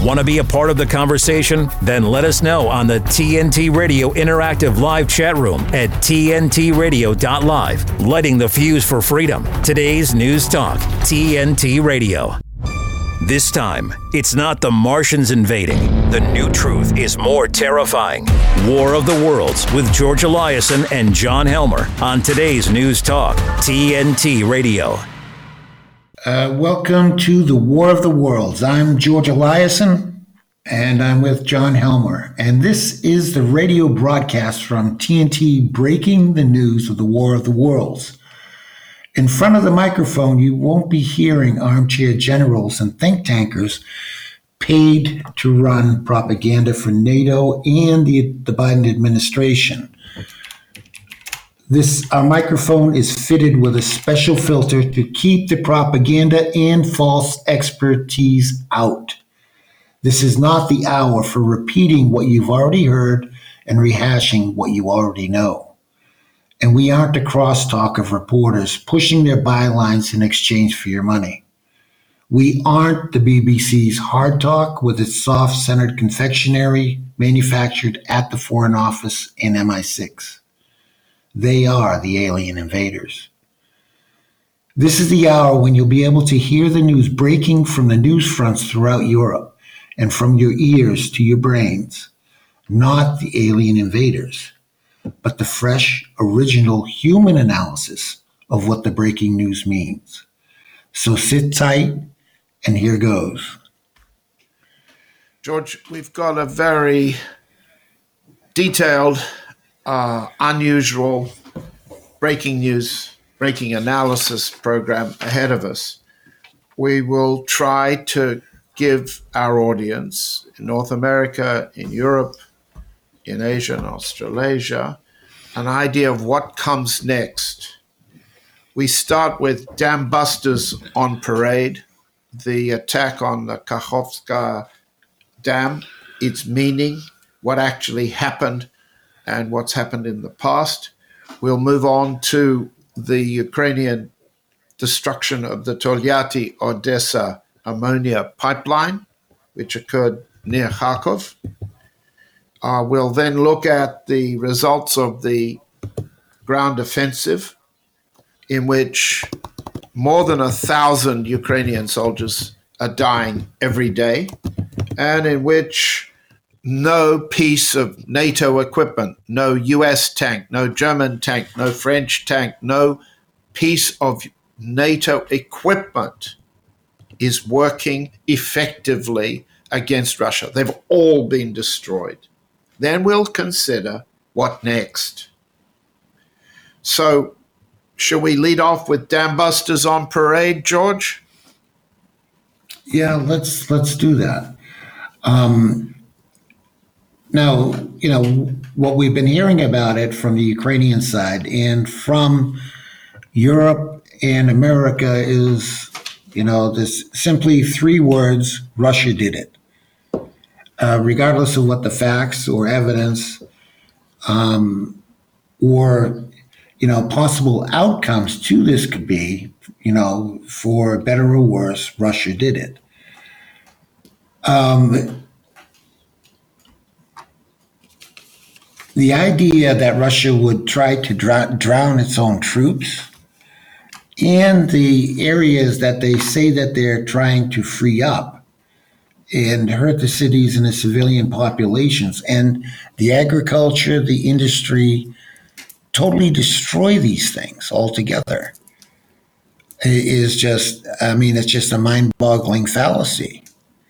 Want to be a part of the conversation? Then let us know on the TNT Radio Interactive Live chat room at tntradio.live. Lighting the fuse for freedom. Today's News Talk, TNT Radio. This time, it's not the Martians invading. The new truth is more terrifying. War of the Worlds with George Eliason and John Helmer on today's News Talk, TNT Radio. Welcome to the War of the Worlds. I'm George Eliason, and I'm with John Helmer. And this is the radio broadcast from TNT breaking the news of the War of the Worlds. In front of the microphone, you won't be hearing armchair generals and think tankers paid to run propaganda for NATO and the Biden administration. Our microphone is fitted with a special filter to keep the propaganda and false expertise out. This is not the hour for repeating what you've already heard and rehashing what you already know. And we aren't the crosstalk of reporters pushing their bylines in exchange for your money. We aren't the BBC's hard talk with its soft-centered confectionery manufactured at the Foreign Office and MI6. They are the alien invaders. This is the hour when you'll be able to hear the news breaking from the news fronts throughout Europe and from your ears to your brains. Not the alien invaders, but the fresh, original human analysis of what the breaking news means. So sit tight, and here goes. George, we've got a very detailed, unusual breaking news, breaking analysis program ahead of us. We will try to give our audience in North America, in Europe, in Asia and Australasia, an idea of what comes next. We start with dam busters on parade, the attack on the Kakhovka Dam, its meaning, what actually happened, and what's happened in the past. We'll move on to the Ukrainian destruction of the Tolyatti-Odessa ammonia pipeline, which occurred near Kharkov. We'll then look at the results of the ground offensive, in which more than 1,000 Ukrainian soldiers are dying every day, and in which no piece of NATO equipment, no US tank, no German tank, no French tank, no piece of NATO equipment is working effectively against Russia. They've all been destroyed. Then we'll consider what next. So, shall we lead off with dam busters on parade, George? Yeah, let's do that. Now, what we've been hearing about it from the Ukrainian side and from Europe and America is, there's simply three words: Russia did it. Regardless of what the facts or evidence or possible outcomes to this could be, for better or worse, Russia did it. The idea that Russia would try to drown its own troops in the areas that they say that they're trying to free up and hurt the cities and the civilian populations and the agriculture, the industry, totally destroy these things altogether is just, it's just a mind-boggling fallacy.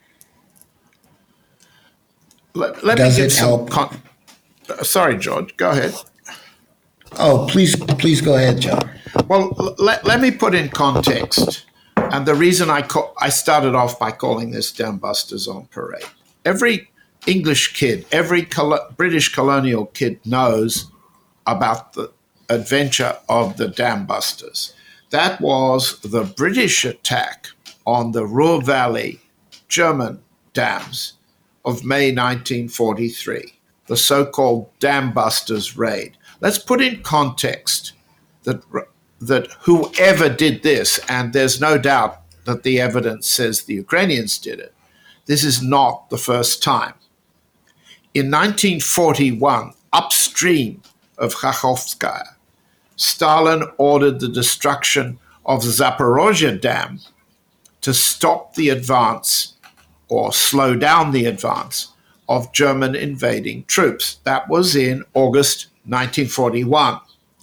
Does it help? Sorry, George, go ahead. Oh, please go ahead, John. Well, let me put in context. And the reason I started off by calling this dam busters on parade. Every English kid, every British colonial kid knows about the adventure of the dam busters. That was the British attack on the Ruhr Valley German dams of May 1943, the so-called dam busters raid. Let's put in context that whoever did this, and there's no doubt that the evidence says the Ukrainians did it, this is not the first time. In 1941, upstream of Kakhovskaya, Stalin ordered the destruction of the Zaporozhye Dam to stop the advance or slow down the advance of German invading troops. That was in August 1941.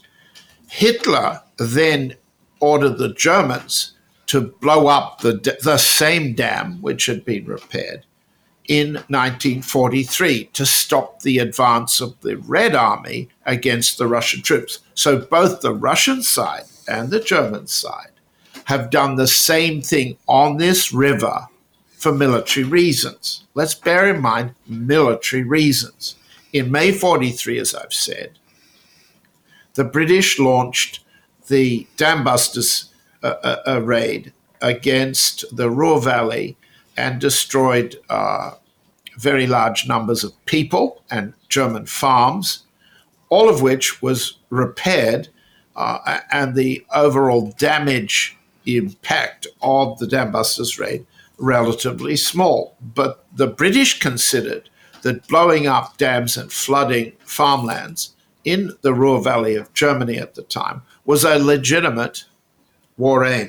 Hitler then ordered the Germans to blow up the same dam which had been repaired in 1943 to stop the advance of the Red Army against the Russian troops. So both the Russian side and the German side have done the same thing on this river for military reasons. Let's bear in mind military reasons. In May 43, as I've said, the British launched the Dam Busters raid against the Ruhr Valley and destroyed very large numbers of people and German farms, all of which was repaired, and the overall damage impact of the Dam Busters raid relatively small. But the British considered that blowing up dams and flooding farmlands in the Ruhr Valley of Germany at the time was a legitimate war aim.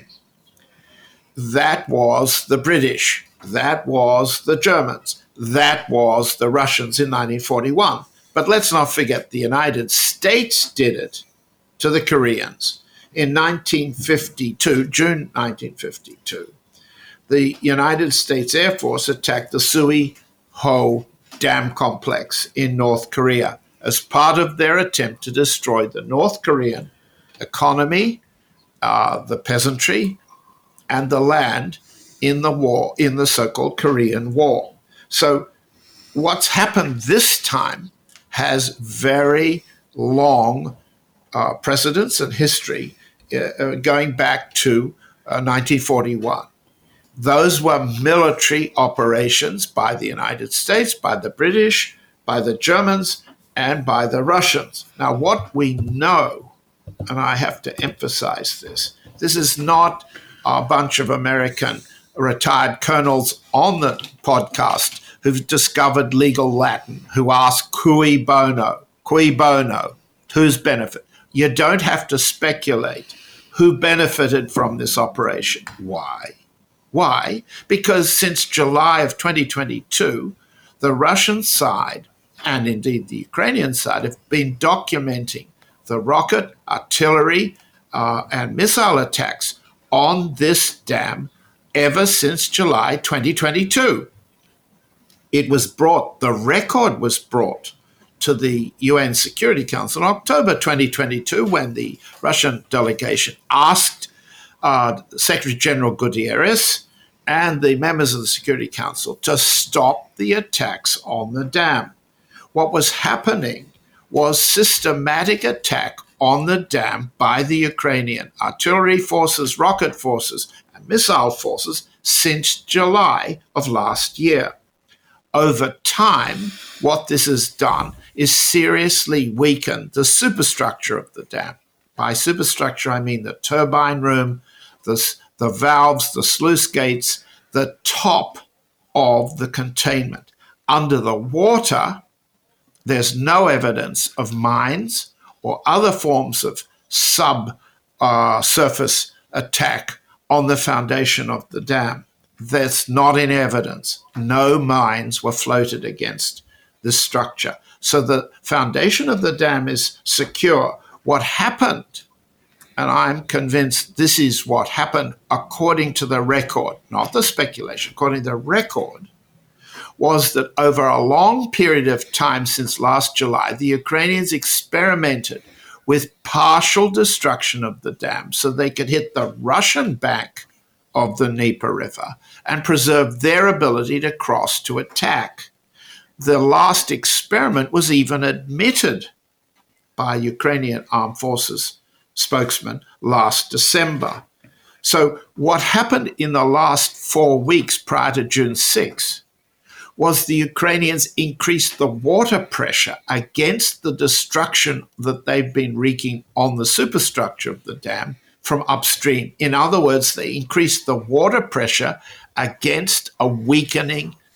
That was the British. That was the Germans. That was the Russians in 1941. But let's not forget the United States did it to the Koreans. In 1952, June 1952, the United States Air Force attacked the Suiho Dam Complex in North Korea as part of their attempt to destroy the North Korean economy, the peasantry, and the land in the war, in the so-called Korean War. So what's happened this time has very long precedence and history going back to 1941. Those were military operations by the United States, by the British, by the Germans, and by the Russians. Now, what we know, and I have to emphasize this is not a bunch of American retired colonels on the podcast who've discovered legal Latin, who ask cui bono, whose benefit? You don't have to speculate who benefited from this operation. Why? Why? Because since July of 2022, the Russian side, and indeed the Ukrainian side, have been documenting the rocket, artillery, and missile attacks on this dam ever since July 2022. The record was brought to the UN Security Council in October 2022 when the Russian delegation asked Secretary General Guterres and the members of the Security Council to stop the attacks on the dam. What was happening was systematic attack on the dam by the Ukrainian artillery forces, rocket forces, and missile forces since July of last year. Over time, what this has done is seriously weaken the superstructure of the dam. By superstructure, I mean the turbine room, the valves, the sluice gates, the top of the containment. Under the water, there's no evidence of mines or other forms of surface attack on the foundation of the dam. That's not in evidence. No mines were floated against this structure. So the foundation of the dam is secure. What happened, and I'm convinced this is what happened according to the record, not the speculation, according to the record, was that over a long period of time since last July, the Ukrainians experimented with partial destruction of the dam so they could hit the Russian bank of the Dnieper River and preserve their ability to cross to attack. The last experiment was even admitted by Ukrainian Armed Forces spokesman last December. So what happened in the last 4 weeks prior to June 6 was the Ukrainians increased the water pressure against the destruction that they've been wreaking on the superstructure of the dam from upstream. In other words, they increased the water pressure against a weakening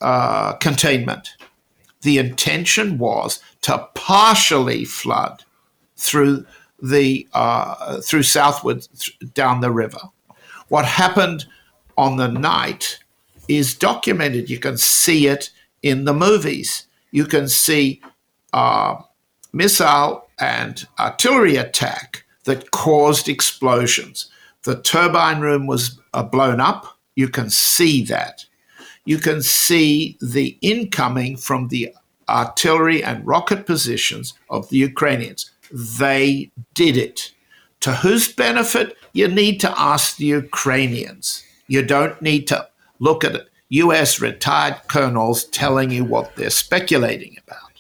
containment. The intention was to partially flood through southward down the river. What happened on the night is documented. You can see it in the movies. You can see missile and artillery attack that caused explosions. The turbine room was blown up. You can see that. You can see the incoming from the artillery and rocket positions of the Ukrainians. They did it. To whose benefit? You need to ask the Ukrainians. You don't need to look at U.S. retired colonels telling you what they're speculating about.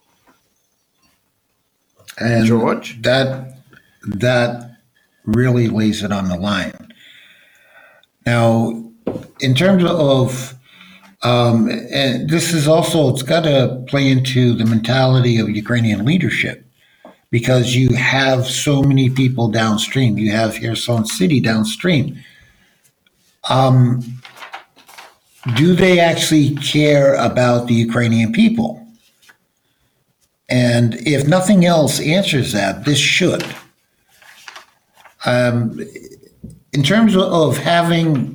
And George? That really lays it on the line. Now, in terms of, and this is also, it's got to play into the mentality of Ukrainian leadership, because you have so many people downstream. You have Kherson City downstream. Do they actually care about the Ukrainian people? And if nothing else answers that, this should. In terms of having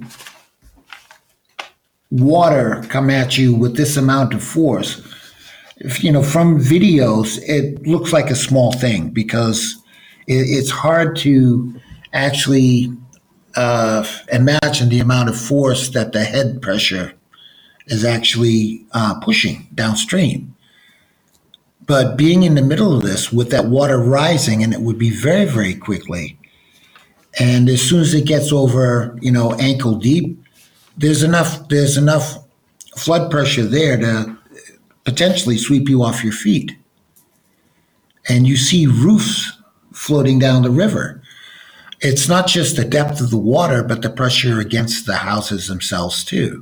water come at you with this amount of force, from videos, it looks like a small thing, because it's hard to actually imagine the amount of force that the head pressure is actually pushing downstream. But being in the middle of this with that water rising, and it would be very, very quickly, and as soon as it gets over, ankle deep, there's enough flood pressure there to potentially sweep you off your feet. And you see roofs floating down the river. It's not just the depth of the water, but the pressure against the houses themselves too.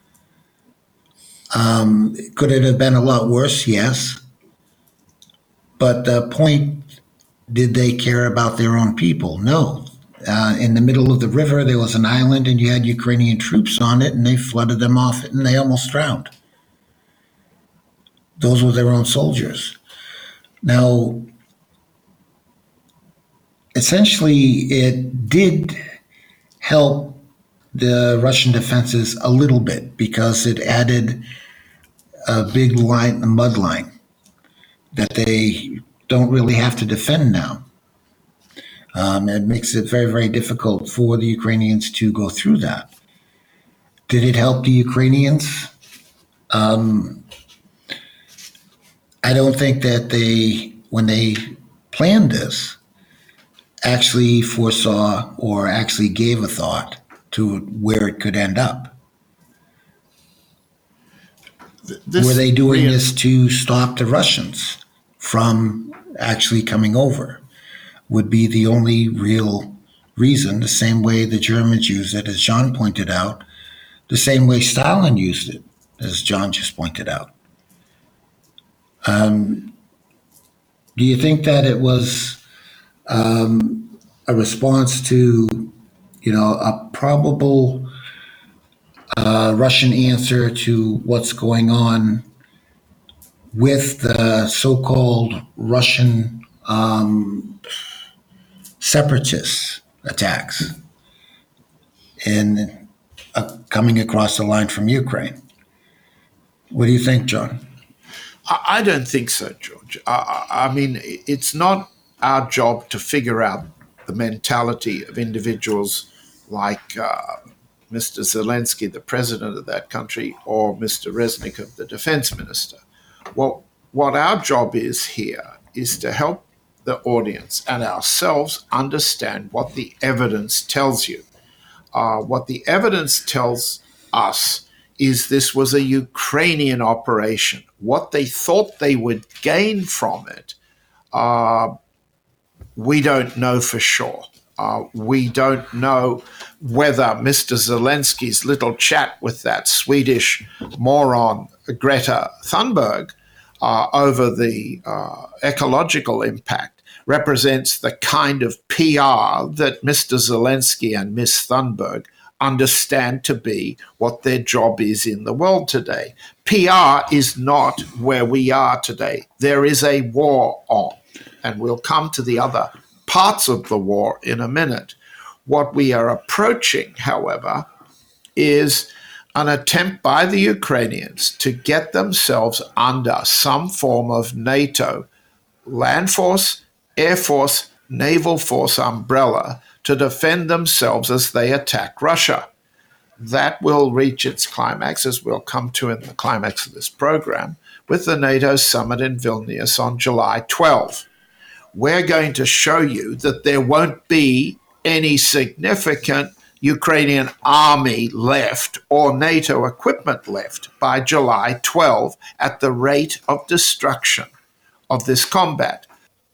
Could it have been a lot worse? Yes. But the point, did they care about their own people? No. In the middle of the river, there was an island, and you had Ukrainian troops on it, and they flooded them off it, and they almost drowned. Those were their own soldiers. Now, essentially, it did help the Russian defenses a little bit, because it added a big line, a mud line, that they don't really have to defend now. It makes it very, very difficult for the Ukrainians to go through that. Did it help the Ukrainians? I don't think that when they planned this, actually foresaw or actually gave a thought to where it could end up. Were they doing this to stop the Russians from actually coming over? Would be the only real reason, the same way the Germans used it, as John pointed out, the same way Stalin used it, as John just pointed out. Do you think that it was a response to, a probable Russian answer to what's going on with the so-called Russian separatist attacks in coming across the line from Ukraine? What do you think, John? I don't think so, George. I mean, it's not our job to figure out the mentality of individuals like Mr. Zelensky, the president of that country, or Mr. Reznikov, the defense minister. What our job is here is to help the audience and ourselves understand what the evidence tells you. What the evidence tells us is this was a Ukrainian operation. What they thought they would gain from it, we don't know for sure. We don't know whether Mr. Zelensky's little chat with that Swedish moron Greta Thunberg over the ecological impact represents the kind of PR that Mr. Zelensky and Ms. Thunberg understand to be what their job is in the world today. PR is not where we are today. There is a war on, and we'll come to the other parts of the war in a minute. What we are approaching, however, is an attempt by the Ukrainians to get themselves under some form of NATO land force, air force, naval force umbrella to defend themselves as they attack Russia. That will reach its climax, as we'll come to in the climax of this program, with the NATO summit in Vilnius on July 12. We're going to show you that there won't be any significant Ukrainian army left or NATO equipment left by July 12 at the rate of destruction of this combat.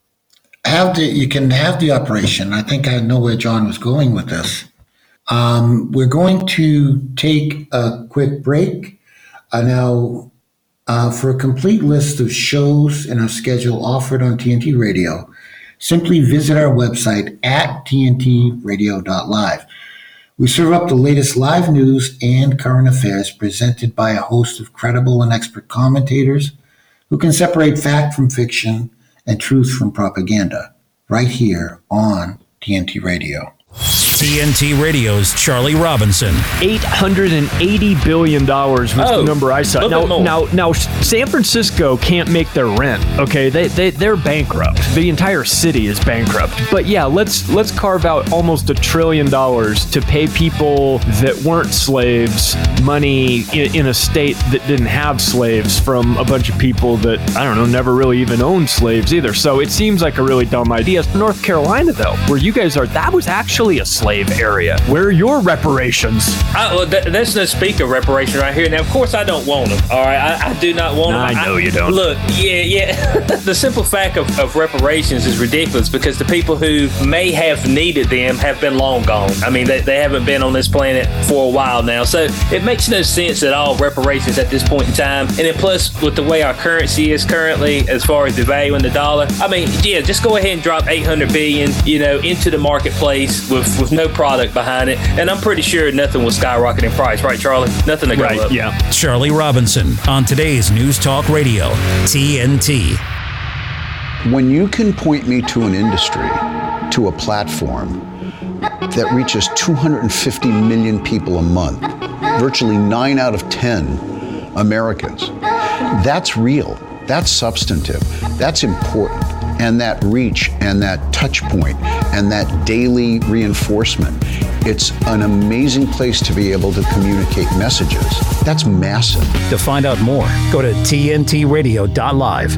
You can have the operation. I think I know where John was going with this. We're going to take a quick break. Now, for a complete list of shows in our schedule offered on TNT Radio, simply visit our website at tntradio.live. We serve up the latest live news and current affairs presented by a host of credible and expert commentators who can separate fact from fiction and truth from propaganda, right here on TNT Radio. TNT Radio's Charlie Robinson. $880 billion was the number I saw. Now, San Francisco can't make their rent. Okay, they're bankrupt. The entire city is bankrupt. But yeah, let's carve out almost $1 trillion to pay people that weren't slaves money in a state that didn't have slaves from a bunch of people that, I don't know, never really even owned slaves either. So it seems like a really dumb idea. North Carolina, though, where you guys are, that was actually a slave area. Where are your reparations? Let's not speak of reparations right here. Now, of course, I don't want them. All right, I do not want them. I know you don't. Look, yeah. The simple fact of reparations is ridiculous because the people who may have needed them have been long gone. I mean, they haven't been on this planet for a while now. So it makes no sense at all, reparations at this point in time. And then plus, with the way our currency is currently, as far as the value in the dollar, I mean, yeah, just go ahead and drop $800 billion, into the marketplace with no product behind it, and I'm pretty sure nothing will skyrocket in price, right, Charlie? Nothing to go up. Yeah. Charlie Robinson on today's News Talk Radio, TNT. When you can point me to an industry, to a platform that reaches 250 million people a month, virtually 9 out of 10 Americans, that's real, that's substantive, that's important. And that reach and that touch point and that daily reinforcement, it's an amazing place to be able to communicate messages. That's massive. To find out more, go to tntradio.live.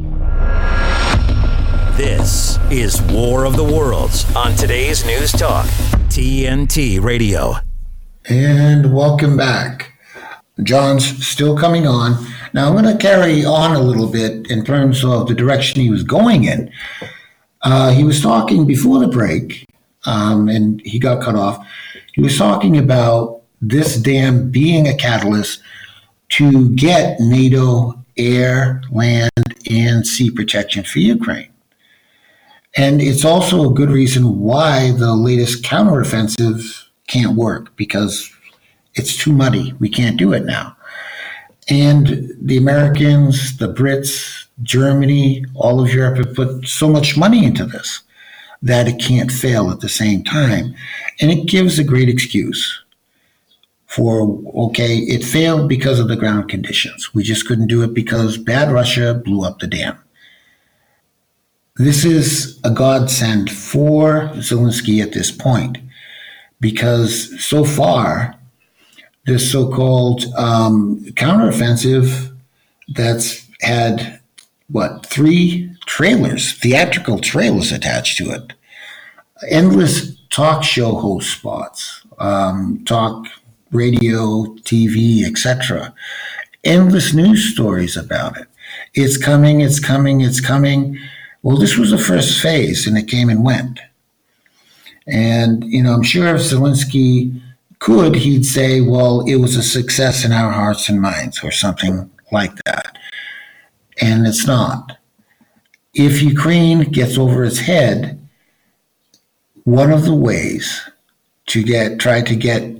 This is War of the Worlds on today's News Talk, TNT Radio. And welcome back. John's still coming on. Now, I'm going to carry on a little bit in terms of the direction he was going in. He was talking before the break, and he got cut off. He was talking about this dam being a catalyst to get NATO air, land, and sea protection for Ukraine. And it's also a good reason why the latest counteroffensive can't work, because it's too muddy. We can't do it now. And the Americans, the Brits, Germany, all of Europe have put so much money into this that it can't fail at the same time. And it gives a great excuse for, okay, it failed because of the ground conditions. We just couldn't do it because bad Russia blew up the dam. This is a godsend for Zelensky at this point, because so far, this so-called counteroffensive that's had, 3 trailers, theatrical trailers attached to it. Endless talk show host spots, talk radio, TV, etc. Endless news stories about it. It's coming, it's coming, it's coming. Well, this was the first phase, and it came and went. And, I'm sure if Zelensky could, he'd say, well, it was a success in our hearts and minds, or something like that. And it's not. If Ukraine gets over its head, one of the ways to try to get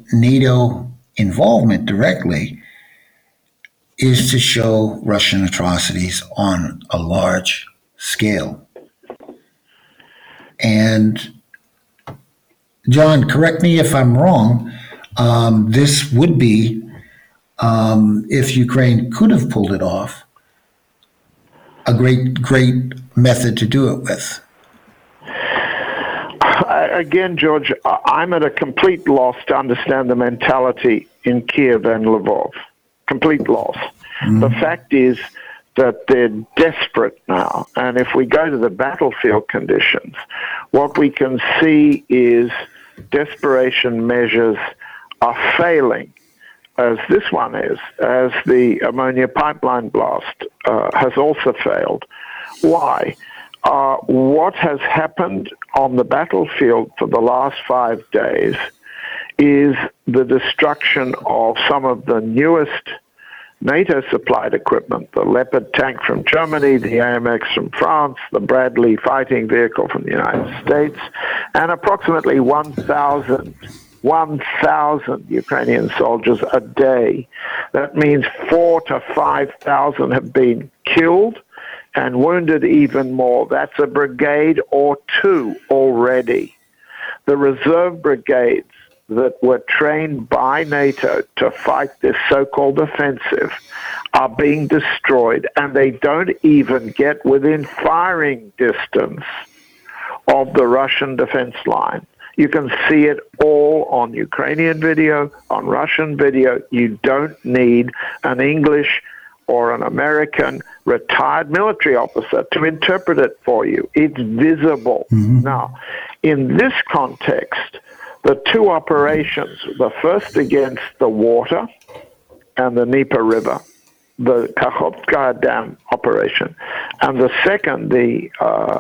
NATO involvement directly is to show Russian atrocities on a large scale. And John, correct me if I'm wrong, this would be, if Ukraine could have pulled it off, a great method to do it with. Again, George, I'm at a complete loss to understand the mentality in Kiev and Lvov. Complete loss. Mm-hmm. The fact is that they're desperate now. And if we go to the battlefield conditions, what we can see is desperation measures are failing, as this one is, as the ammonia pipeline blast has also failed. Why? What has happened on the battlefield for the last 5 days is the destruction of some of the newest NATO-supplied equipment, the Leopard tank from Germany, the AMX from France, the Bradley fighting vehicle from the United States, and approximately 1,000 Ukrainian soldiers a day. That means 4,000 to 5,000 have been killed and wounded even more. That's a brigade or two already. The reserve brigades that were trained by NATO to fight this so-called offensive are being destroyed, and they don't even get within firing distance of the Russian defense line. You can see it all on Ukrainian video, on Russian video. You don't need an English or an American retired military officer to interpret it for you. It's visible. Mm-hmm. Now, in this context, the two operations, the first against the water and the Dnieper River, the Kakhovka Dam operation, and the second, the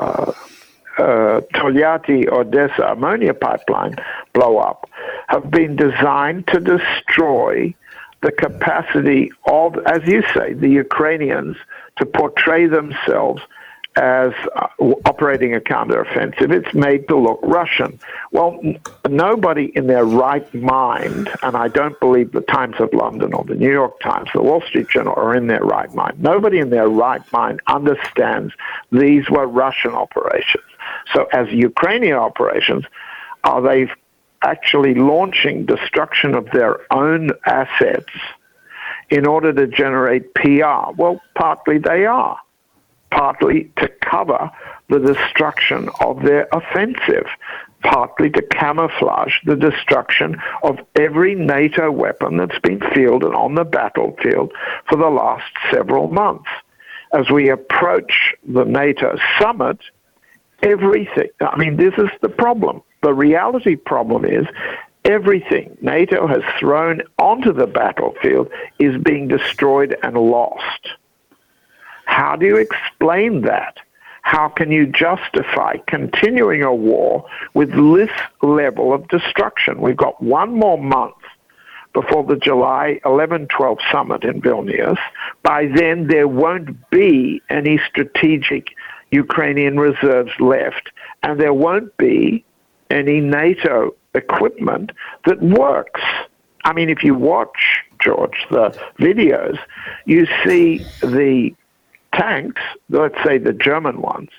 Tolyatti-Odessa ammonia pipeline blow-up, have been designed to destroy the capacity of, as you say, the Ukrainians to portray themselves as operating a counteroffensive. It's made to look Russian. Well, nobody in their right mind, and I don't believe the Times of London or the New York Times, the Wall Street Journal are in their right mind. Nobody in their right mind understands these were Russian operations. So as Ukrainian operations, are they actually launching destruction of their own assets in order to generate PR? Well, partly they are. Partly to cover the destruction of their offensive, partly to camouflage the destruction of every NATO weapon that's been fielded on the battlefield for the last several months. As we approach the NATO summit, everything, I mean, this is the problem. The reality problem is everything NATO has thrown onto the battlefield is being destroyed and lost. How do you explain that? How can you justify continuing a war with this level of destruction? We've got one more month before the July 11-12 summit in Vilnius. By then, there won't be any strategic Ukrainian reserves left, and there won't be any NATO equipment that works. I mean, if you watch, George, the videos, you see the tanks, let's say the German ones,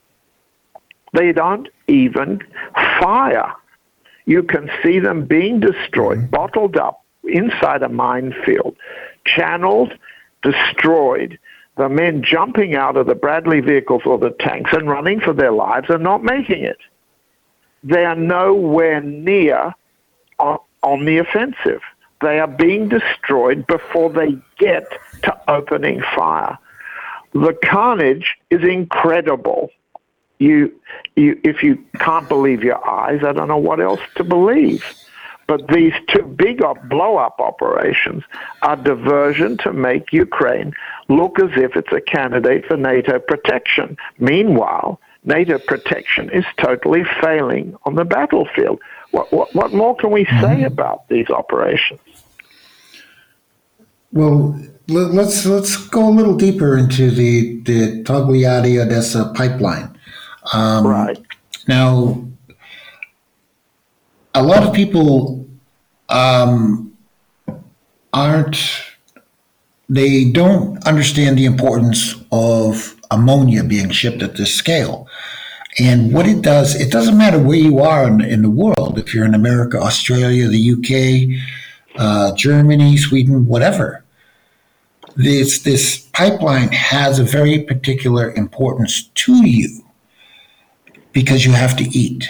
they don't even fire. You can see them being destroyed, bottled up inside a minefield, channeled, destroyed. The men jumping out of the Bradley vehicles or the tanks and running for their lives and not making it. They are nowhere near on the offensive. They are being destroyed before they get to opening fire. The carnage is incredible. If you can't believe your eyes, I don't know what else to believe. But these two big blow-up operations are diversion to make Ukraine look as if it's a candidate for NATO protection. Meanwhile, NATO protection is totally failing on the battlefield. What more can we say about these operations? Well, let's go a little deeper into the Togliatti-Odessa pipeline. Right. Now, a lot of people they don't understand the importance of ammonia being shipped at this scale. And what it does, it doesn't matter where you are in the world, if you're in America, Australia, the UK, Germany, Sweden, whatever. This pipeline has a very particular importance to you because you have to eat.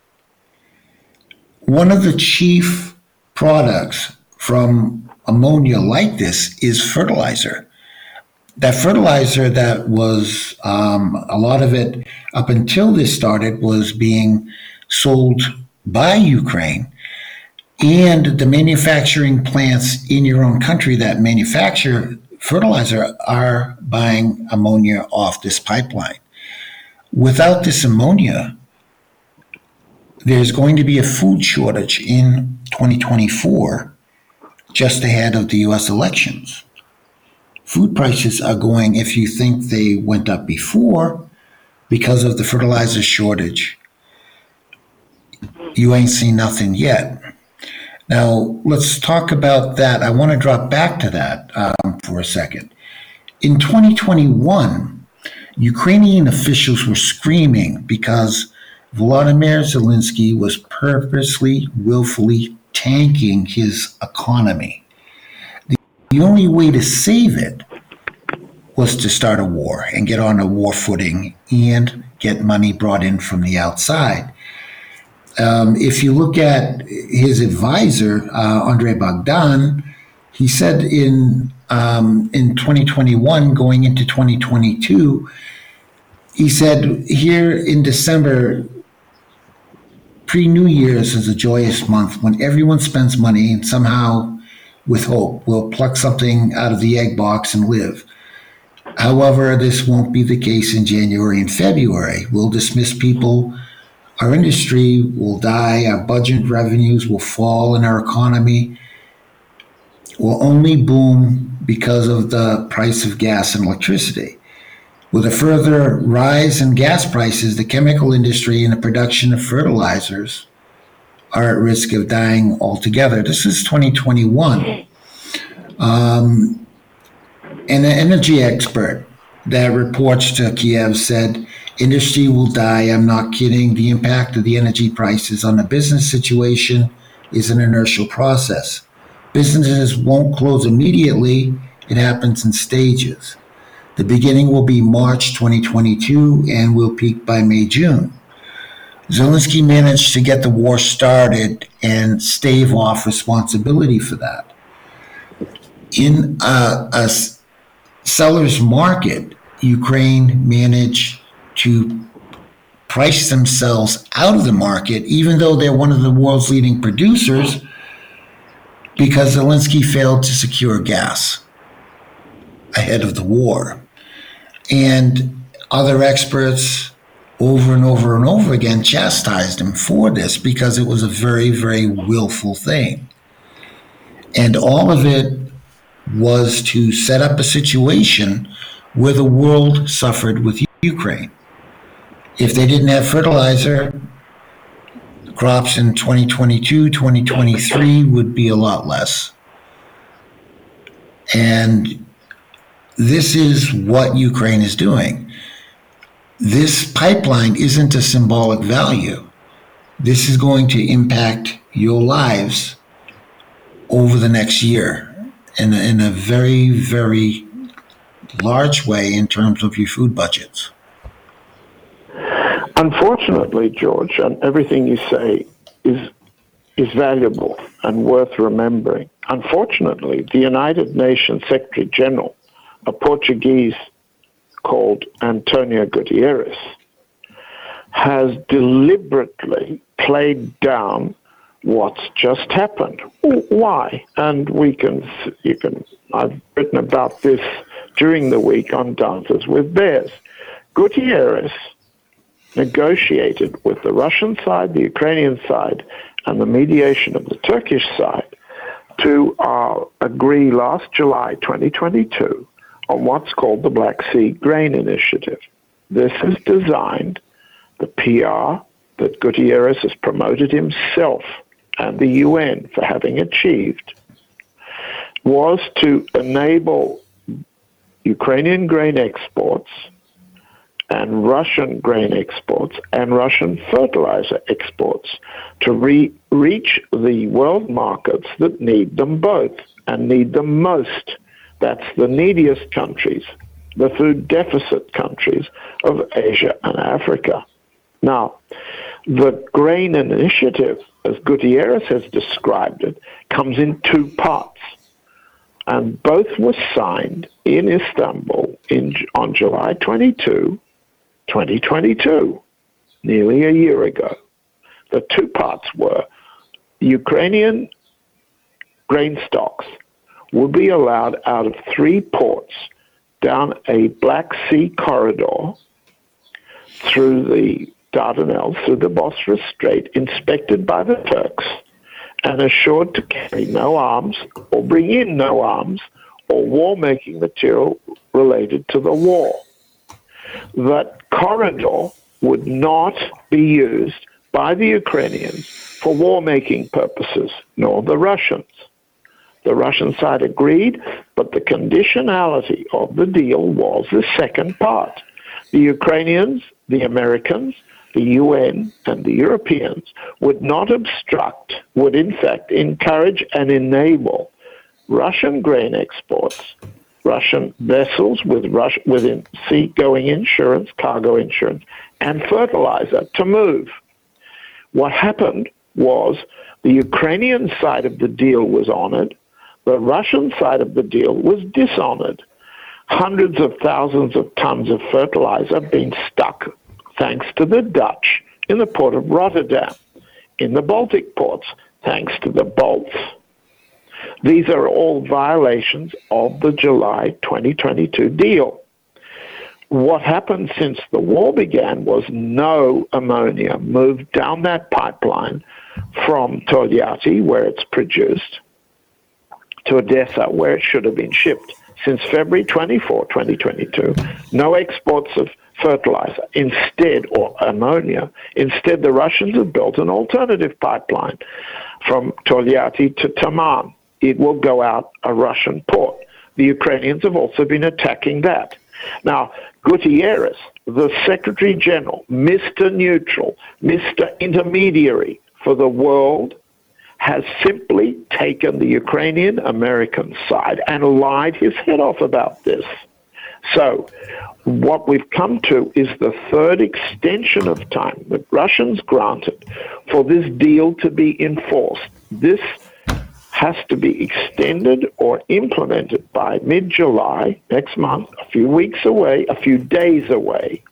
One of the chief products from ammonia like this is fertilizer. That fertilizer that was, a lot of it up until this started was being sold by Ukraine, and the manufacturing plants in your own country that manufacture fertilizer are buying ammonia off this pipeline. Without this ammonia, there's going to be a food shortage in 2024, just ahead of the US elections. Food prices are going, if you think they went up before because of the fertilizer shortage, you ain't seen nothing yet. Now, let's talk about that. I want to drop back to that for a second. In 2021, Ukrainian officials were screaming because Volodymyr Zelensky was purposely, willfully tanking his economy. The only way to save it was to start a war and get on a war footing and get money brought in from the outside. If you look at his advisor, Andrei Bogdan, he said in 2021, going into 2022, he said here in December, pre-New Year's is a joyous month when everyone spends money and somehow, with hope, will pluck something out of the egg box and live. However, this won't be the case in January and February. We'll dismiss people. Our industry will die. Our budget revenues will fall, and our economy will only boom because of the price of gas and electricity. With a further rise in gas prices, the chemical industry and the production of fertilizers are at risk of dying altogether. This is 2021. And an energy expert that reports to Kiev said, industry will die. I'm not kidding. The impact of the energy prices on the business situation is an inertial process. Businesses won't close immediately. It happens in stages. The beginning will be March 2022 and will peak by May, June. Zelensky managed to get the war started and stave off responsibility for that. In a seller's market, Ukraine managed to price themselves out of the market, even though they're one of the world's leading producers, because Zelensky failed to secure gas ahead of the war. And other experts over and over and over again chastised him for this because it was a very, very willful thing. And all of it was to set up a situation where the world suffered with Ukraine. If they didn't have fertilizer, the crops in 2022, 2023 would be a lot less. And this is what Ukraine is doing. This pipeline isn't a symbolic value. This is going to impact your lives over the next year in a very, very large way in terms of your food budgets. Unfortunately, George, and everything you say is valuable and worth remembering. Unfortunately, the United Nations Secretary General, a Portuguese called Antonio Guterres, has deliberately played down what's just happened. Why? And I've written about this during the week on Dances with Bears. Guterres negotiated with the Russian side, the Ukrainian side, and the mediation of the Turkish side to agree last July 2022 on what's called the Black Sea Grain Initiative. This is designed, the PR that Guterres has promoted himself and the UN for having achieved was to enable Ukrainian grain exports and Russian grain exports and Russian fertilizer exports to reach the world markets that need them both and need them most. That's the neediest countries, the food deficit countries of Asia and Africa. Now, the grain initiative, as Gutierrez has described it, comes in two parts. And both were signed in Istanbul on July 22, 2022, nearly a year ago. The two parts were Ukrainian grain stocks would be allowed out of 3 ports down a Black Sea corridor through the Dardanelles, through the Bosphorus Strait, inspected by the Turks, and assured to carry no arms or bring in no arms or war-making material related to the war. That corridor would not be used by the Ukrainians for war-making purposes, nor the Russians. The Russian side agreed, but the conditionality of the deal was the second part. The Ukrainians, the Americans, the UN, and the Europeans would not obstruct, would in fact encourage and enable Russian grain exports, Russian vessels with sea-going insurance, cargo insurance, and fertilizer to move. What happened was the Ukrainian side of the deal was honored, the Russian side of the deal was dishonored. Hundreds of thousands of tons of fertilizer being stuck, thanks to the Dutch, in the port of Rotterdam, in the Baltic ports, thanks to the Balts. These are all violations of the July 2022 deal. What happened since the war began was no ammonia moved down that pipeline from Tolyatti, where it's produced, to Odessa, where it should have been shipped. Since February 24, 2022, no exports of fertilizer, or ammonia. Instead, the Russians have built an alternative pipeline from Tolyatti to Taman. It will go out a Russian port. The Ukrainians have also been attacking that. Now, Gutierrez, the Secretary General, Mr. Neutral, Mr. Intermediary for the world, has simply taken the Ukrainian-American side and lied his head off about this. So what we've come to is the third extension of time that Russians granted for this deal to be enforced. This has to be extended or implemented by mid-July, next month, a few weeks away, a few days away,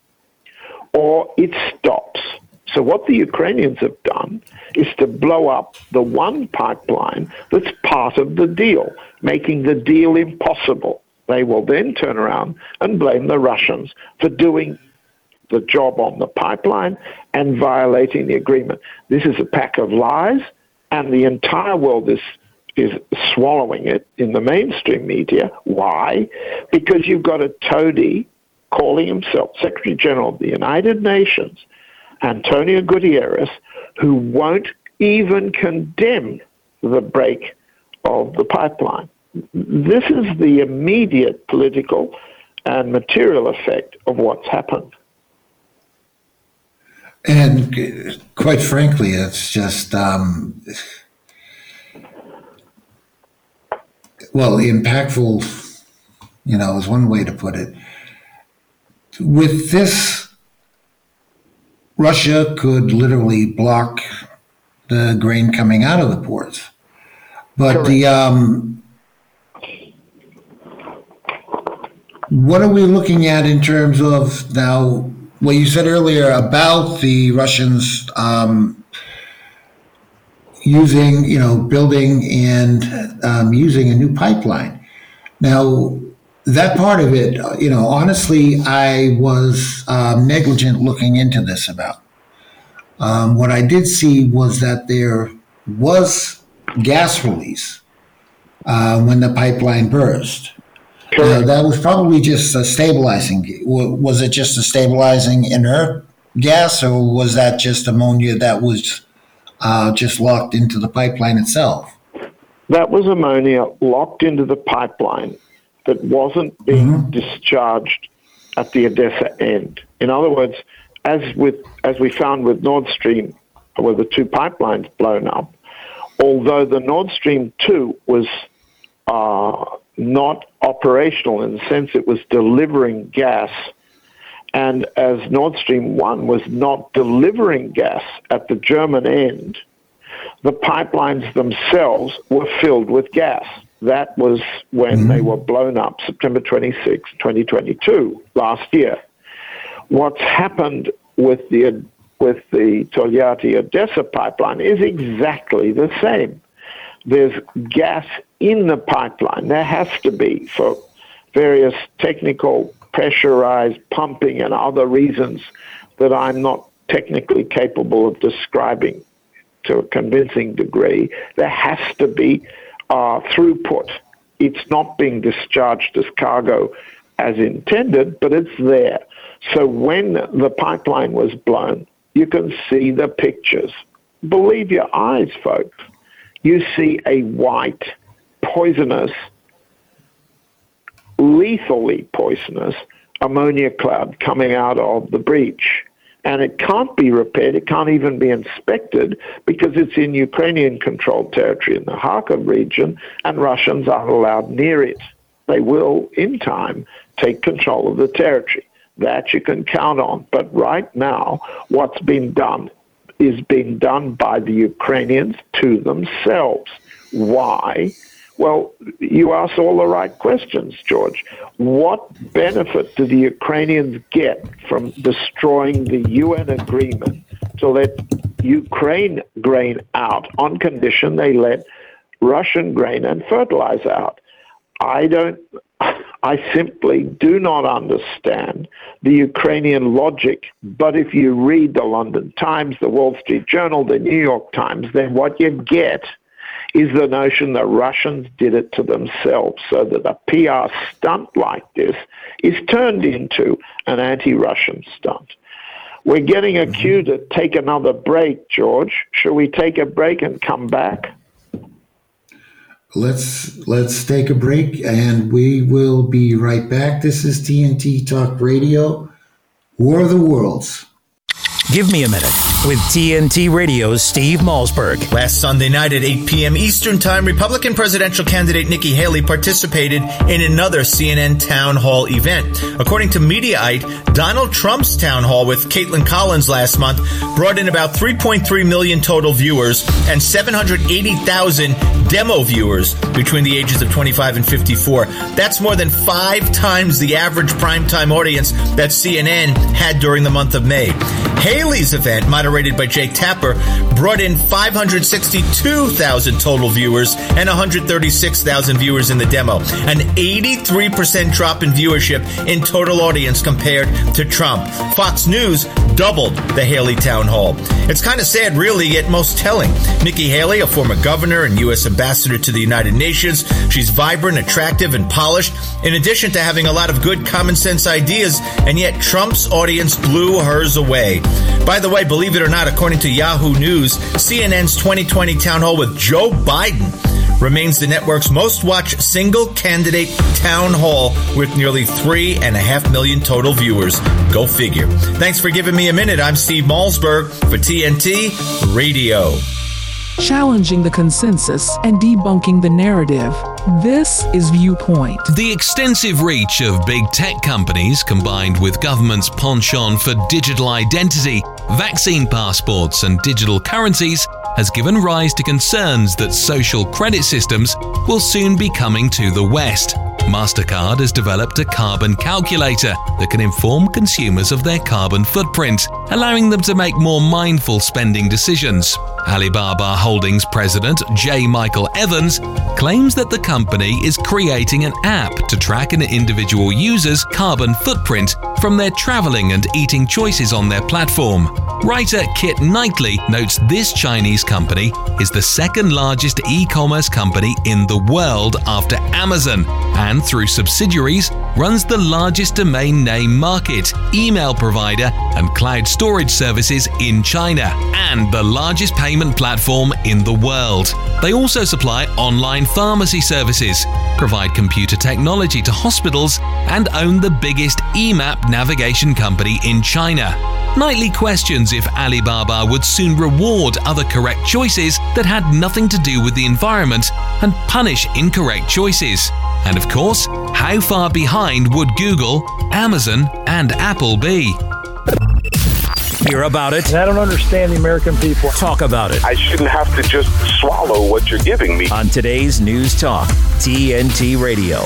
or it stops. So what the Ukrainians have done is to blow up the one pipeline that's part of the deal, making the deal impossible. They will then turn around and blame the Russians for doing the job on the pipeline and violating the agreement. This is a pack of lies, and the entire world is swallowing it in the mainstream media. Why? Because you've got a toady calling himself Secretary General of the United Nations, Antonio Gutierrez, who won't even condemn the break of the pipeline. This is the immediate political and material effect of what's happened. And quite frankly, it's just, impactful, is one way to put it. With this, Russia could literally block the grain coming out of the ports. But what are we looking at in terms of now, what you said earlier about the Russians building and using a new pipeline? Now, that part of it, honestly, I was negligent looking into this about. What I did see was that there was gas release when the pipeline burst. That was probably just a stabilizing. Was it just a stabilizing inert gas, or was that just ammonia that was just locked into the pipeline itself? That was ammonia locked into the pipeline that wasn't being discharged at the Odessa end. In other words, as we found with Nord Stream, where the two pipelines blown up, although the Nord Stream 2 was not operational in the sense it was delivering gas, and as Nord Stream 1 was not delivering gas at the German end, the pipelines themselves were filled with gas. That was when they were blown up, September 26, 2022, last year. What's happened with the Tolyatti-Odessa pipeline is exactly the same. There's gas in the pipeline. There has to be for various technical pressurized pumping and other reasons that I'm not technically capable of describing to a convincing degree. There has to be throughput. It's not being discharged as cargo as intended, but it's there. So when the pipeline was blown, you can see the pictures. Believe your eyes, folks. You see a white, poisonous, lethally poisonous ammonia cloud coming out of the breach. And it can't be repaired. It can't even be inspected because it's in Ukrainian-controlled territory in the Kharkov region, and Russians aren't allowed near it. They will, in time, take control of the territory. That you can count on. But right now, what's been done is being done by the Ukrainians to themselves. Why? Well, you ask all the right questions, George. What benefit do the Ukrainians get from destroying the UN agreement to let Ukraine grain out on condition they let Russian grain and fertilizer out? I simply do not understand the Ukrainian logic. But if you read the London Times, the Wall Street Journal, the New York Times, then what you get is the notion that Russians did it to themselves, so that a PR stunt like this is turned into an anti-Russian stunt. We're getting a cue to take another break, George. Shall we take a break and come back? Let's take a break, and we will be right back. This is TNT Talk Radio, War of the Worlds. Give me a minute with TNT Radio's Steve Malzberg. Last Sunday night at 8 p.m. Eastern Time, Republican presidential candidate Nikki Haley participated in another CNN town hall event. According to Mediaite, Donald Trump's town hall with Caitlin Collins last month brought in about 3.3 million total viewers and 780,000 demo viewers between the ages of 25 and 54. That's more than 5 times the average primetime audience that CNN had during the month of May. Haley's event, moderated by Jake Tapper, brought in 562,000 total viewers and 136,000 viewers in the demo. An 83% drop in viewership in total audience compared to Trump. Fox News doubled the Haley town hall. It's kind of sad, really, yet most telling. Nikki Haley, a former governor and U.S. ambassador to the United Nations, she's vibrant, attractive, and polished, in addition to having a lot of good common sense ideas, and yet Trump's audience blew hers away. By the way, believe it or not, according to Yahoo News, CNN's 2020 town hall with Joe Biden remains the network's most watched single-candidate town hall with nearly 3.5 million total viewers. Go figure. Thanks for giving me a minute. I'm Steve Malzberg for TNT Radio. Challenging the consensus and debunking the narrative. This is Viewpoint. The extensive reach of big tech companies, combined with government's penchant for digital identity, vaccine passports, and digital currencies, has given rise to concerns that social credit systems will soon be coming to the West. MasterCard has developed a carbon calculator that can inform consumers of their carbon footprint, allowing them to make more mindful spending decisions. Alibaba Holdings president J. Michael Evans claims that the company is creating an app to track an individual user's carbon footprint from their traveling and eating choices on their platform. Writer Kit Knightley notes this Chinese company is the second largest e-commerce company in the world after Amazon, and through subsidiaries runs the largest domain name market, email provider, and cloud storage services in China, and the largest payment platform in the world. They also supply online pharmacy services, provide computer technology to hospitals, and own the biggest eMap navigation company in China. Knightley questions if Alibaba would soon reward other correct choices that had nothing to do with the environment and punish incorrect choices. And of course, how far behind would Google, Amazon, and Apple be? Hear about it. I don't understand the American people. Talk about it. I shouldn't have to just swallow what you're giving me. On today's News Talk, TNT Radio.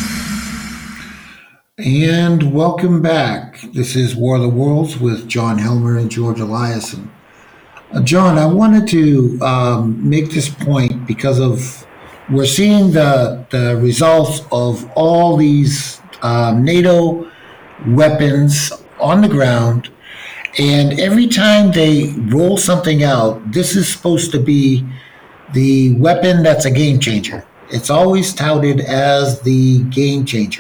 And welcome back. This is War of the Worlds with John Helmer and George Eliason. John, I wanted to make this point because we're seeing the results of all these NATO weapons on the ground, and every time they roll something out, this is supposed to be the weapon that's a game changer. It's always touted as the game changer.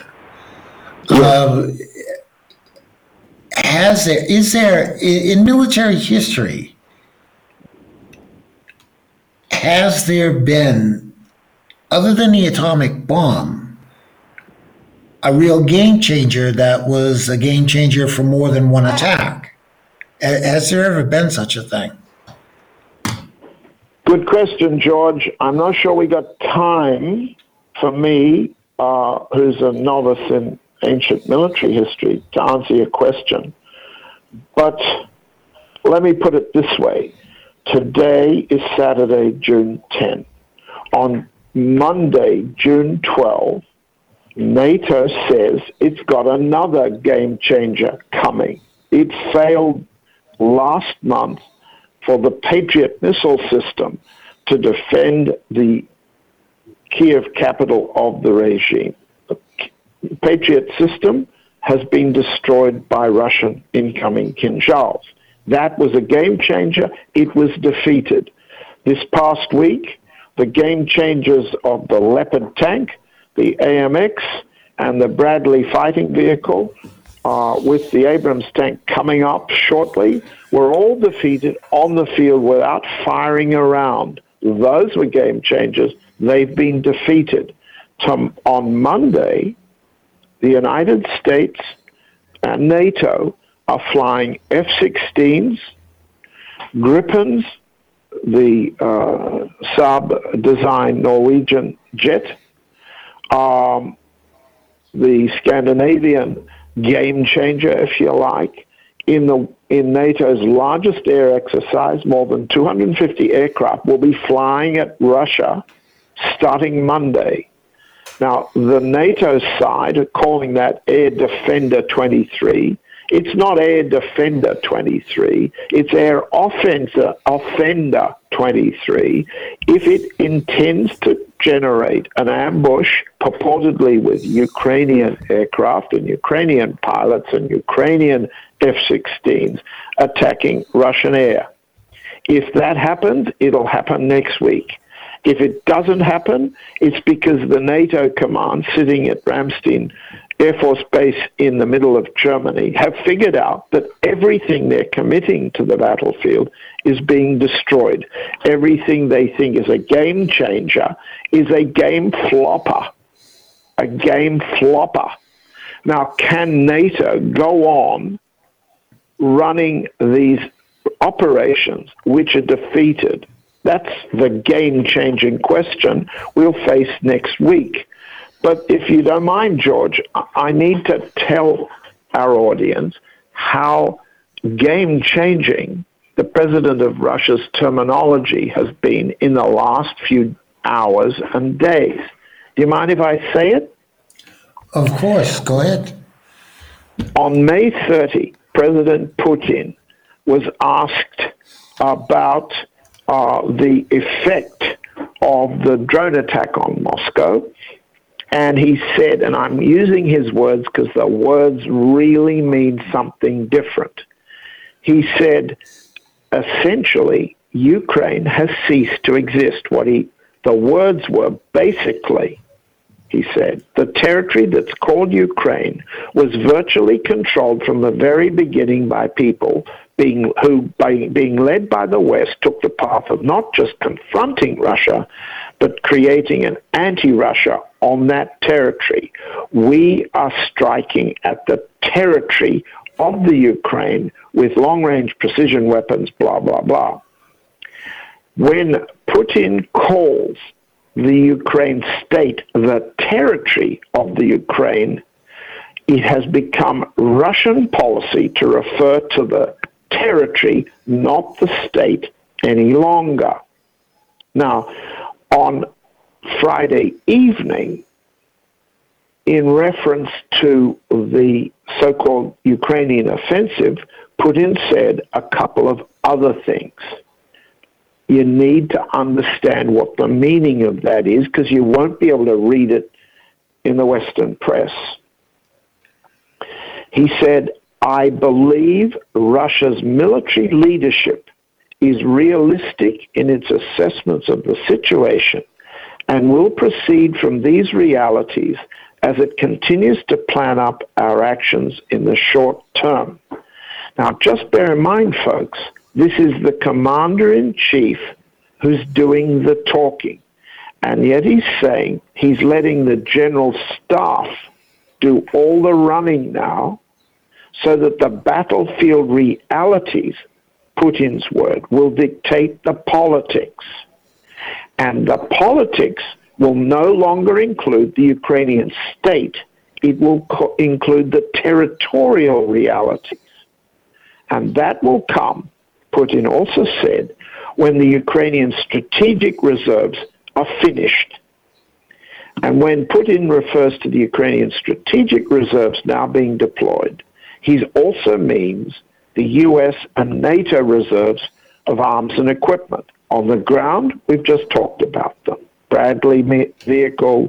Is there in military history, has there been, other than the atomic bomb, a real game changer that was a game changer for more than one attack? Has there ever been such a thing? Good question, George. I'm not sure we got time for me, who's a novice in ancient military history, to answer your question. But let me put it this way. Today is Saturday, June 10. On Monday, June 12, NATO says it's got another game changer coming. It failed last month for the Patriot missile system to defend the Kiev capital of the regime. The Patriot system has been destroyed by Russian incoming Kinzhals. That was a game changer. It was defeated. This past week, the game changers of the Leopard tank, the AMX, and the Bradley fighting vehicle, with the Abrams tank coming up shortly, were all defeated on the field without firing around. Those were game changers. They've been defeated. On Monday, the United States and NATO are flying F-16s, Gripens, the Saab-designed Norwegian jet, the Scandinavian game changer, if you like, in NATO's largest air exercise. More than 250 aircraft will be flying at Russia starting Monday. Now, the NATO side are calling that Air Defender 23. It's not Air Defender 23. It's Air Offender 23. If it intends to generate an ambush purportedly with Ukrainian aircraft and Ukrainian pilots and Ukrainian F-16s attacking Russian air. If that happens, it'll happen next week. If it doesn't happen, it's because the NATO command sitting at Ramstein Air Force Base in the middle of Germany have figured out that everything they're committing to the battlefield is being destroyed. Everything they think is a game changer is a game flopper. A game flopper. Now, can NATO go on running these operations which are defeated? That's the game-changing question we'll face next week. But if you don't mind, George, I need to tell our audience how game-changing the president of Russia's terminology has been in the last few hours and days. Do you mind if I say it? Of course, go ahead. On May 30, President Putin was asked about the effect of the drone attack on Moscow, And he said, and I'm using his words because the words really mean something different. He said, essentially, Ukraine has ceased to exist. The words were basically, he said, the territory that's called Ukraine was virtually controlled from the very beginning by people being led by the West, took the path of not just confronting Russia, but creating an anti-Russia on that territory. We are striking at the territory of the Ukraine with long-range precision weapons, blah, blah, blah. When Putin calls the Ukraine state the territory of the Ukraine, it has become Russian policy to refer to the territory, not the state, any longer. Now, on Friday evening, in reference to the so-called Ukrainian offensive, Putin said a couple of other things. You need to understand what the meaning of that is, because you won't be able to read it in the Western press. He said, I believe Russia's military leadership is realistic in its assessments of the situation and will proceed from these realities as it continues to plan up our actions in the short term. Now, just bear in mind, folks, this is the commander-in-chief who's doing the talking. And yet he's saying he's letting the general staff do all the running now so that the battlefield realities, Putin's word, will dictate the politics. And the politics will no longer include the Ukrainian state. It will include the territorial realities. And that will come, Putin also said, when the Ukrainian strategic reserves are finished. And when Putin refers to the Ukrainian strategic reserves now being deployed, he also means the US and NATO reserves of arms and equipment. On the ground, we've just talked about them. Bradley vehicle,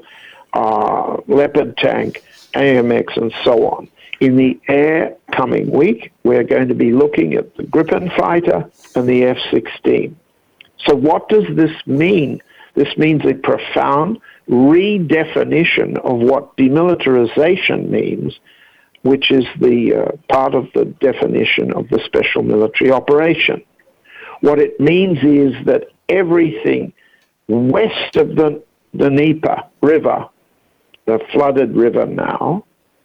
Leopard tank, AMX, and so on. In the air coming week, we're going to be looking at the Gripen fighter and the F-16. So what does this mean? This means a profound redefinition of what demilitarization means, which is the part of the definition of the special military operation. What it means is that everything west of the Dnieper River, the flooded river now,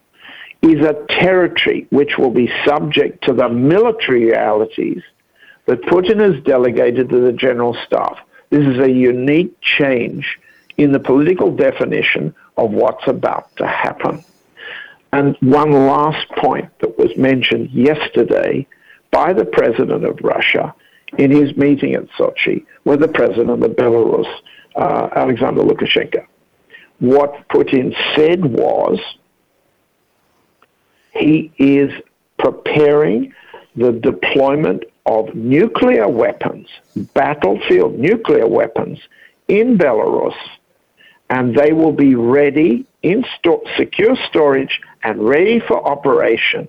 is a territory which will be subject to the military realities that Putin has delegated to the general staff. This is a unique change in the political definition of what's about to happen. And one last point that was mentioned yesterday by the president of Russia in his meeting at Sochi with the president of Belarus, Alexander Lukashenko. What Putin said was he is preparing the deployment of nuclear weapons, battlefield nuclear weapons, in Belarus, and they will be ready in secure storage and ready for operation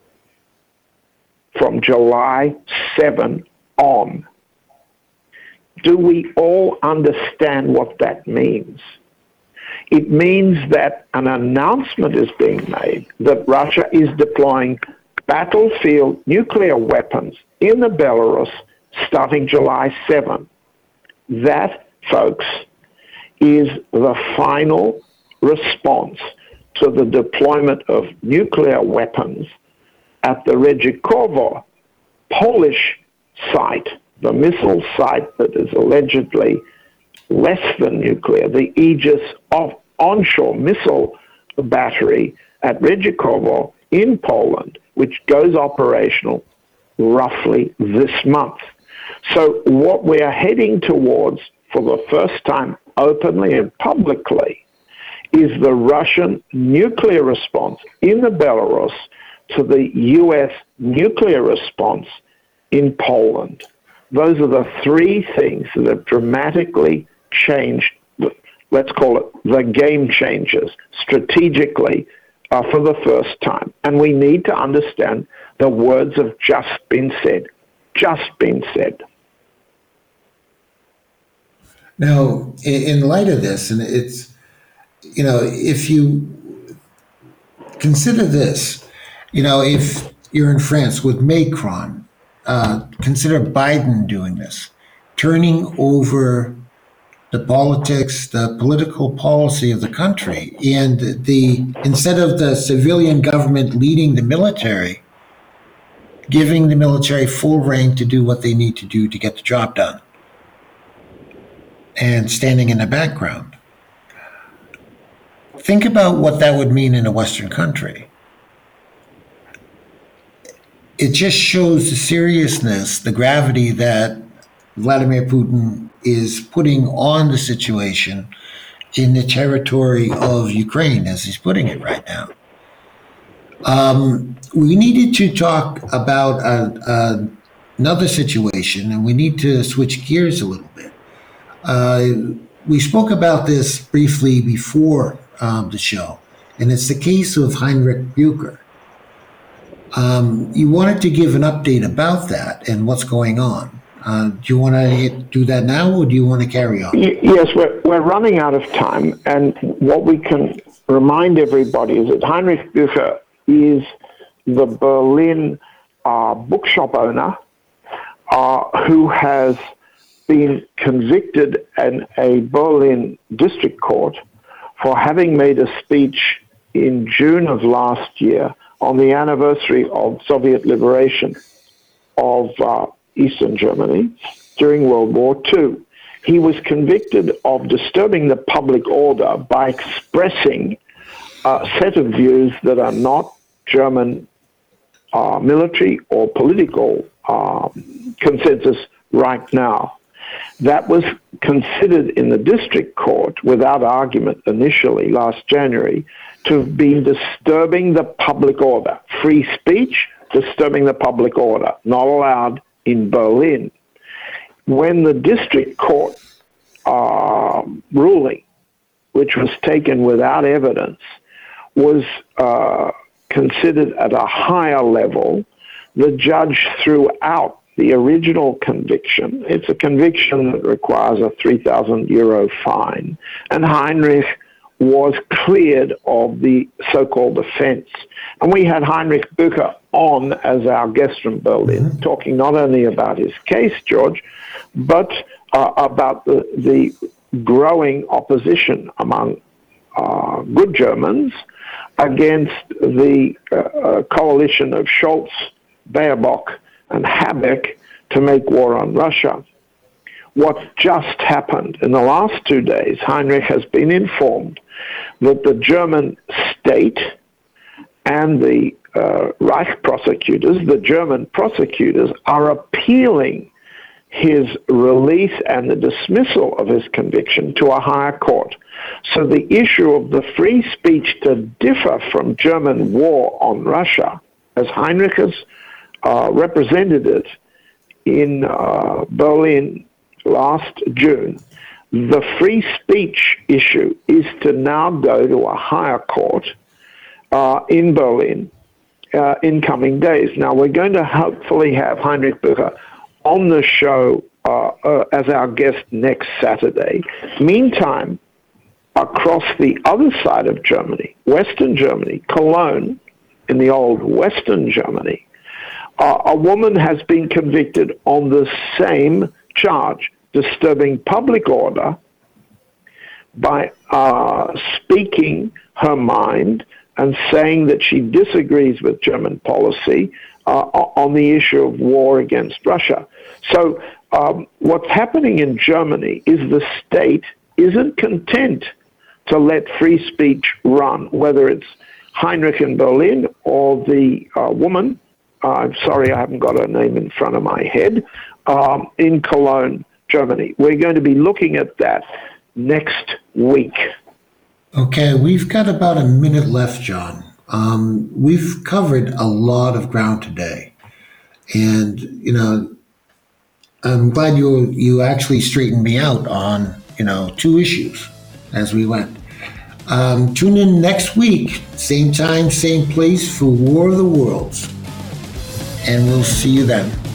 from July 7 on. Do we all understand what that means? It means that an announcement is being made that Russia is deploying battlefield nuclear weapons in the Belarus starting July 7. That, folks, is the final response to the deployment of nuclear weapons at the Redzikowo Polish site, the missile site that is allegedly less than nuclear, the Aegis of onshore missile battery at Redzikowo in Poland, which goes operational roughly this month. So what we are heading towards for the first time openly and publicly is the Russian nuclear response in the Belarus to the U.S. nuclear response in Poland. Those are the three things that have dramatically changed let's call it the game changers, strategically for the first time. And we need to understand the words have just been said. Just been said. Now, in light of this, and it's, if you consider this, if you're in France with Macron, consider Biden doing this, turning over the politics, the political policy of the country, and instead of the civilian government leading the military, giving the military full reign to do what they need to do to get the job done, and standing in the background. Think about what that would mean in a Western country. It just shows the seriousness, the gravity that Vladimir Putin is putting on the situation in the territory of Ukraine, as he's putting it right now. We needed to talk about another situation, and we need to switch gears a little bit. We spoke about this briefly before the show, and it's the case of Heinrich Bucher. You wanted to give an update about that and what's going on. Do you want to do that now, or do you want to carry on? Yes, we're running out of time, and what we can remind everybody is that Heinrich Bucher is the Berlin bookshop owner who has been convicted in a Berlin district court for having made a speech in June of last year on the anniversary of Soviet liberation of Eastern Germany during World War II. He was convicted of disturbing the public order by expressing a set of views that are not German military or political consensus right now. That was considered in the district court without argument initially last January to have been disturbing the public order. Free speech, disturbing the public order, not allowed in Berlin. When the district court ruling, which was taken without evidence, was considered at a higher level, the judge threw out the original conviction. It's a conviction that requires a 3,000 euro fine, and Heinrich was cleared of the so-called offense. And we had Heinrich Bucher on as our guest from Berlin, talking not only about his case, George, but about the growing opposition among good Germans against the coalition of Scholz, Baerbock, and Habeck to make war on Russia. What just happened in the last 2 days, Heinrich has been informed that the German state and the Reich prosecutors, the German prosecutors, are appealing his release and the dismissal of his conviction to a higher court. So the issue of the free speech to differ from German war on Russia, as Heinrich has represented it in Berlin last June, the free speech issue is to now go to a higher court in Berlin in coming days. Now, we're going to hopefully have Heinrich Bucher on the show as our guest next Saturday. Meantime, across the other side of Germany, Western Germany, Cologne, in the old Western Germany, a woman has been convicted on the same charge, disturbing public order by speaking her mind and saying that she disagrees with German policy on the issue of war against Russia. So what's happening in Germany is the state isn't content to let free speech run, whether it's Heinrich in Berlin or the woman, I'm sorry I haven't got her name in front of my head, in Cologne, Germany. We're going to be looking at that next week. Okay, we've got about a minute left, John. We've covered a lot of ground today. And, I'm glad you actually straightened me out on, 2 issues. as we went. Tune in next week, same time, same place, for War of the Worlds. And we'll see you then.